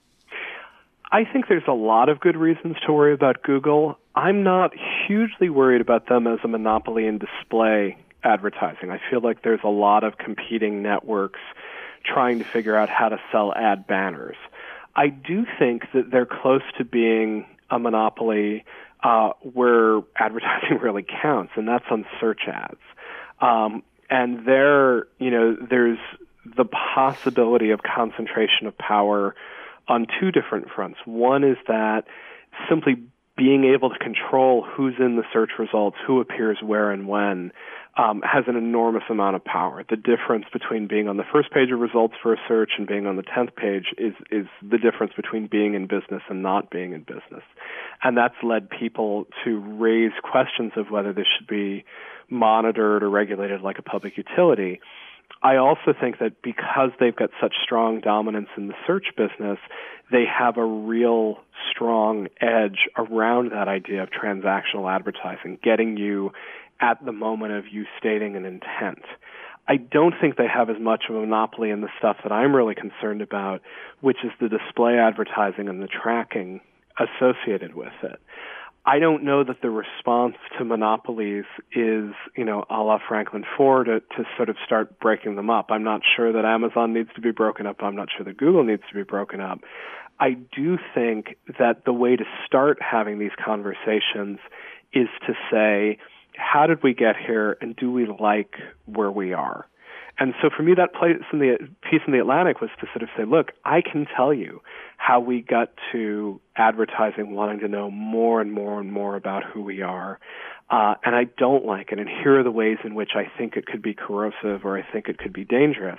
I think there's a lot of good reasons to worry about Google. I'm not hugely worried about them as a monopoly in display advertising. I feel like there's a lot of competing networks trying to figure out how to sell ad banners. I do think that they're close to being a monopoly uh, where advertising really counts, and that's on search ads. Um, and there, you know, there's the possibility of concentration of power on two different fronts. One is that simply being able to control who's in the search results, who appears where and when, um, has an enormous amount of power. The difference between being on the first page of results for a search and being on the tenth page is, is the difference between being in business and not being in business. And that's led people to raise questions of whether this should be monitored or regulated like a public utility. I also think that because they've got such strong dominance in the search business, they have a real strong edge around that idea of transactional advertising, getting you at the moment of you stating an intent. I don't think they have as much of a monopoly in the stuff that I'm really concerned about, which is the display advertising and the tracking associated with it. I don't know that the response to monopolies is, you know, a la Franklin Ford to, to sort of start breaking them up. I'm not sure that Amazon needs to be broken up. I'm not sure that Google needs to be broken up. I do think that the way to start having these conversations is to say, how did we get here, and do we like where we are? And so for me, that place in the piece in the Atlantic was to sort of say, look, I can tell you how we got to advertising wanting to know more and more and more about who we are. Uh, and I don't like it. And here are the ways in which I think it could be corrosive or I think it could be dangerous.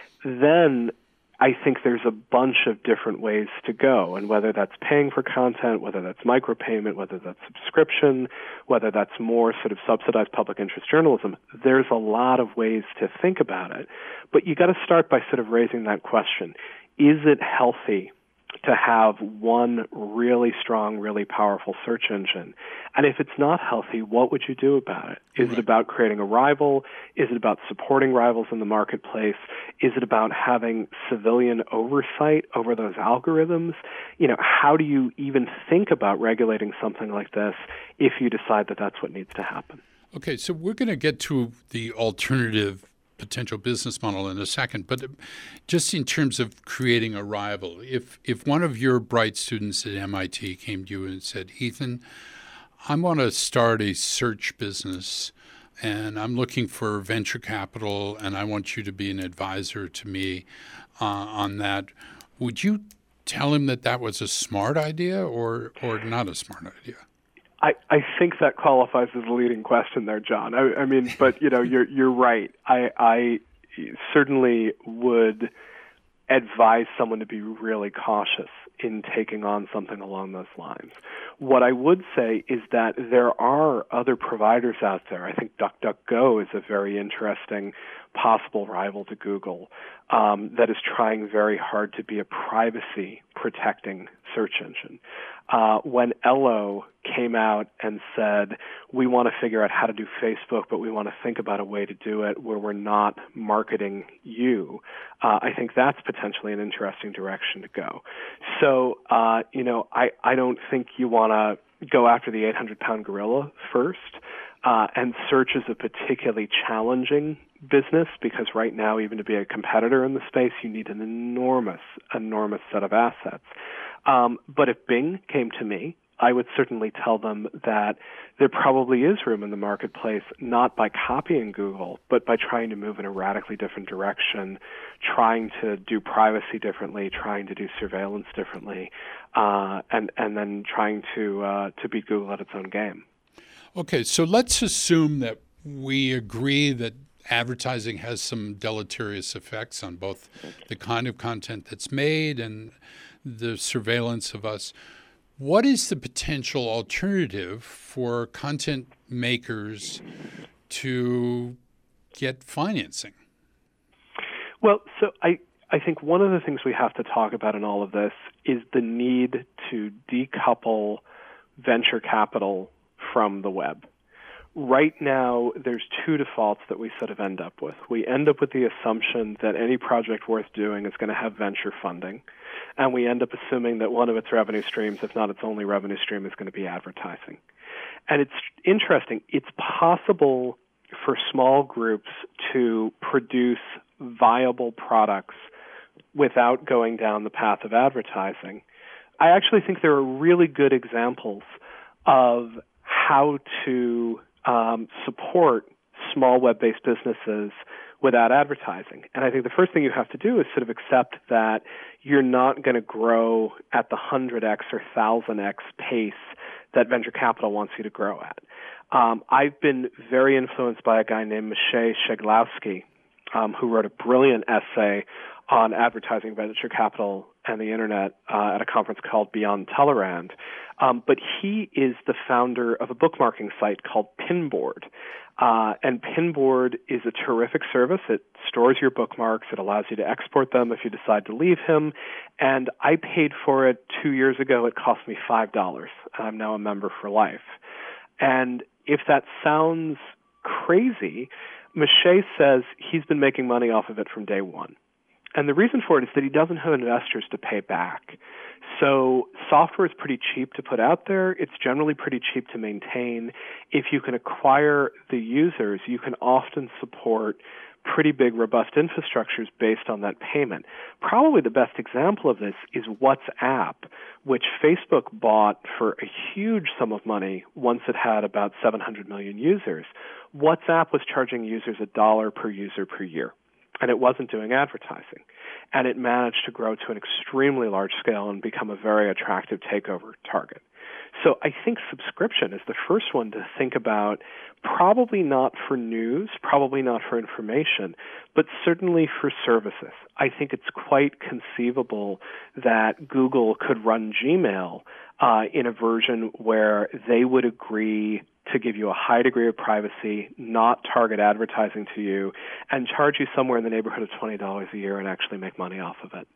Then I think there's a bunch of different ways to go, and whether that's paying for content, whether that's micropayment, whether that's subscription, whether that's more sort of subsidized public interest journalism, there's a lot of ways to think about it. But you got to start by sort of raising that question. Is it healthy to have one really strong, really powerful search engine? And if it's not healthy, what would you do about it? Is right. it about creating a rival? Is it about supporting rivals in the marketplace? Is it about having civilian oversight over those algorithms? You know, how do you even think about regulating something like this if you decide that that's what needs to happen? Okay, so we're going to get to the alternative potential business model in a second, but just in terms of creating a rival, if if one of your bright students at M I T came to you and said, Ethan, I want to start a search business and I'm looking for venture capital and I want you to be an advisor to me uh, on that, would you tell him that that was a smart idea or or not a smart idea? I, I think that qualifies as a leading question there, John. I, I mean, but you know, you're you're right. I, I certainly would advise someone to be really cautious in taking on something along those lines. What I would say is that there are other providers out there. I think DuckDuckGo is a very interesting possible rival to Google um, that is trying very hard to be a privacy-protecting search engine. Uh, when Ello came out and said, we want to figure out how to do Facebook, but we want to think about a way to do it where we're not marketing you, uh, I think that's potentially an interesting direction to go. So, uh, you know, I, I don't think you want to go after the eight hundred pound gorilla first. Uh, and search is a particularly challenging business because right now, even to be a competitor in the space, you need an enormous, enormous set of assets. Um, but if Bing came to me, I would certainly tell them that there probably is room in the marketplace, not by copying Google, but by trying to move in a radically different direction, trying to do privacy differently, trying to do surveillance differently, uh, and, and then trying to, uh, to beat Google at its own game. Okay, so let's assume that we agree that advertising has some deleterious effects on both the kind of content that's made and the surveillance of us. What is the potential alternative for content makers to get financing? Well, so I, I think one of the things we have to talk about in all of this is the need to decouple venture capital from the web. Right now, there's two defaults that we sort of end up with. We end up with the assumption that any project worth doing is going to have venture funding, and we end up assuming that one of its revenue streams, if not its only revenue stream, is going to be advertising. And it's interesting. It's possible for small groups to produce viable products without going down the path of advertising. I actually think there are really good examples of how to um, support small web-based businesses without advertising. And I think the first thing you have to do is sort of accept that you're not going to grow at the one hundred x or one thousand x pace that venture capital wants you to grow at. Um, I've been very influenced by a guy named Maciej Szeglowski, um, who wrote a brilliant essay on advertising, venture capital, and the internet uh, at a conference called Beyond Tellerrand. Um, but he is the founder of a bookmarking site called Pinboard. Uh, and Pinboard is a terrific service. It stores your bookmarks. It allows you to export them if you decide to leave him. And I paid for it two years ago. It cost me five dollars. I'm now a member for life. And if that sounds crazy, Maciej says he's been making money off of it from day one. And the reason for it is that he doesn't have investors to pay back. So software is pretty cheap to put out there. It's generally pretty cheap to maintain. If you can acquire the users, you can often support pretty big, robust infrastructures based on that payment. Probably the best example of this is WhatsApp, which Facebook bought for a huge sum of money once it had about seven hundred million users. WhatsApp was charging users a dollar per user per year, and it wasn't doing advertising. And it managed to grow to an extremely large scale and become a very attractive takeover target. So I think subscription is the first one to think about, probably not for news, probably not for information, but certainly for services. I think it's quite conceivable that Google could run Gmail uh, in a version where they would agree to give you a high degree of privacy, not target advertising to you, and charge you somewhere in the neighborhood of twenty dollars a year and actually make money off of it.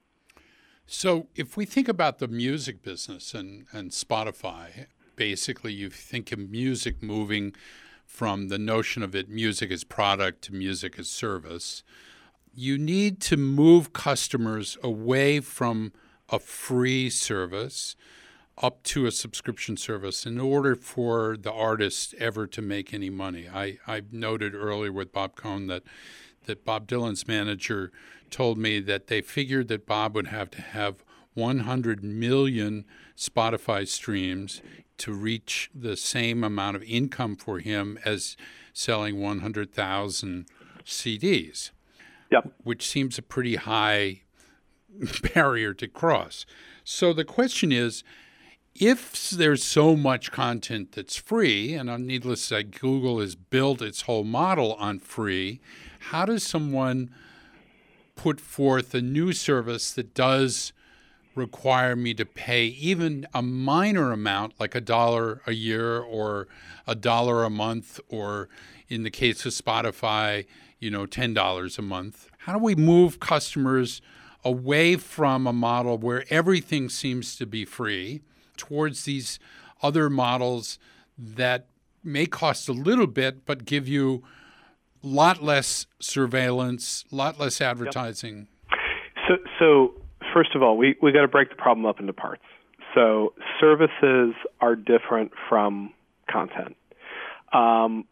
So if we think about the music business and, and Spotify, basically you think of music moving from the notion of it music as product to music as service. You need to move customers away from a free service up to a subscription service in order for the artist ever to make any money. I, I noted earlier with Bob Cohn that, that Bob Dylan's manager told me that they figured that Bob would have to have one hundred million Spotify streams to reach the same amount of income for him as selling one hundred thousand C Ds, yep. which seems a pretty high barrier to cross. So the question is, if there's so much content that's free, and needless to say, Google has built its whole model on free, how does someone put forth a new service that does require me to pay even a minor amount, like a dollar a year or a dollar a month, or in the case of Spotify, you know, ten dollars a month? How do we move customers away from a model where everything seems to be free towards these other models that may cost a little bit but give you a lot less surveillance, a lot less advertising? Yep. So, so first of all, we we got to break the problem up into parts. So services are different from content. Um,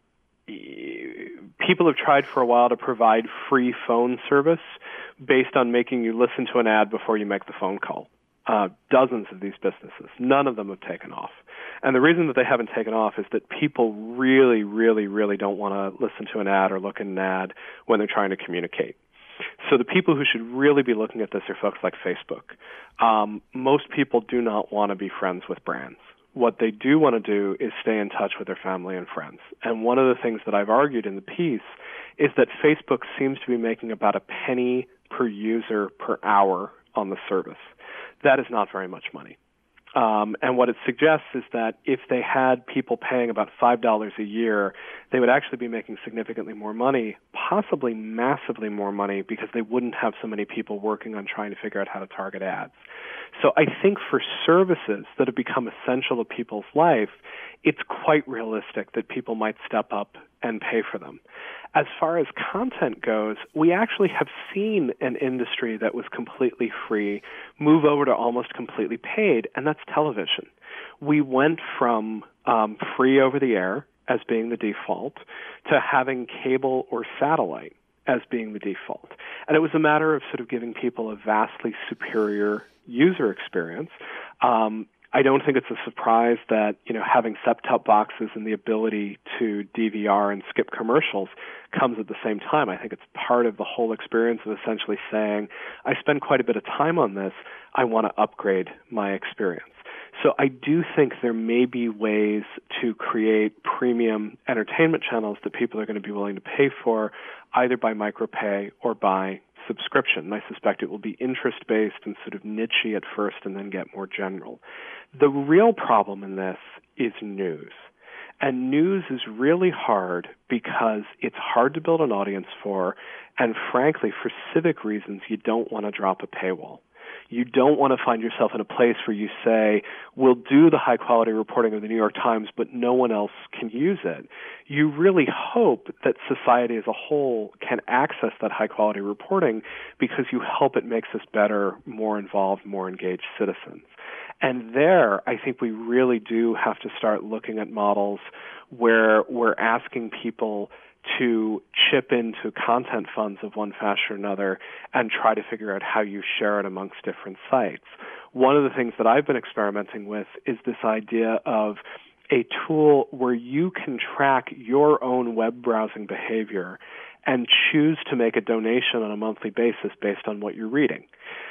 people have tried for a while to provide free phone service based on making you listen to an ad before you make the phone call. Uh, dozens of these businesses. None of them have taken off. And the reason that they haven't taken off is that people really, really, really don't want to listen to an ad or look at an ad when they're trying to communicate. So the people who should really be looking at this are folks like Facebook. Um, most people do not want to be friends with brands. What they do want to do is stay in touch with their family and friends. And one of the things that I've argued in the piece is that Facebook seems to be making about a penny per user per hour on the service. That is not very much money. Um, and what it suggests is that if they had people paying about five dollars a year, they would actually be making significantly more money, possibly massively more money, because they wouldn't have so many people working on trying to figure out how to target ads. So I think for services that have become essential to people's life, it's quite realistic that people might step up and pay for them. As far as content goes, we actually have seen an industry that was completely free move over to almost completely paid, and that's television. We went from um, free over the air as being the default to having cable or satellite as being the default. And it was a matter of sort of giving people a vastly superior user experience. Um, I don't think it's a surprise that, you know, having set-top boxes and the ability to D V R and skip commercials comes at the same time. I think it's part of the whole experience of essentially saying, I spend quite a bit of time on this, I want to upgrade my experience. So I do think there may be ways to create premium entertainment channels that people are going to be willing to pay for, either by micropay or by subscription. And I suspect it will be interest-based and sort of niche-y at first and then get more general. The real problem in this is news. And news is really hard because it's hard to build an audience for, and frankly, for civic reasons, you don't want to drop a paywall. You don't want to find yourself in a place where you say, we'll do the high-quality reporting of the New York Times, but no one else can use it. You really hope that society as a whole can access that high-quality reporting because you hope it makes us better, more involved, more engaged citizens. And there, I think we really do have to start looking at models where we're asking people to chip into content funds of one fashion or another and try to figure out how you share it amongst different sites. One of the things that I've been experimenting with is this idea of a tool where you can track your own web browsing behavior and choose to make a donation on a monthly basis based on what you're reading.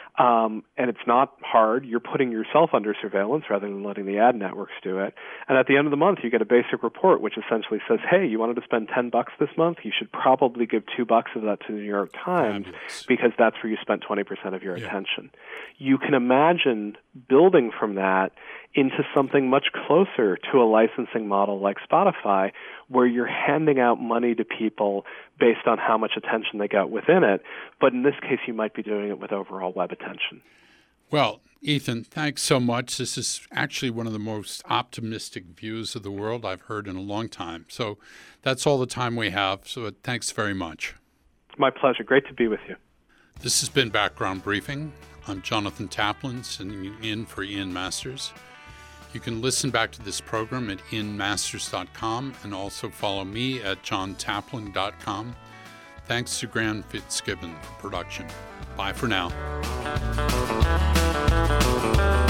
Um, and it's not hard. You're putting yourself under surveillance rather than letting the ad networks do it. And at the end of the month, you get a basic report which essentially says, hey, you wanted to spend ten bucks this month? You should probably give two bucks of that to the New York Times Fabulous. Because that's where you spent twenty percent of your yeah. attention. You can imagine building from that into something much closer to a licensing model like Spotify, where you're handing out money to people based on how much attention they got within it. But in this case, you might be doing it with overall web attention. Well, Ethan, thanks so much. This is actually one of the most optimistic views of the world I've heard in a long time. So that's all the time we have. So thanks very much. My pleasure. Great to be with you. This has been Background Briefing. I'm Jonathan Taplin, sitting in for Ian Masters. You can listen back to this program at ian masters dot com and also follow me at john taplin dot com. Thanks to Graham Fitzgibbon for production. Bye for now.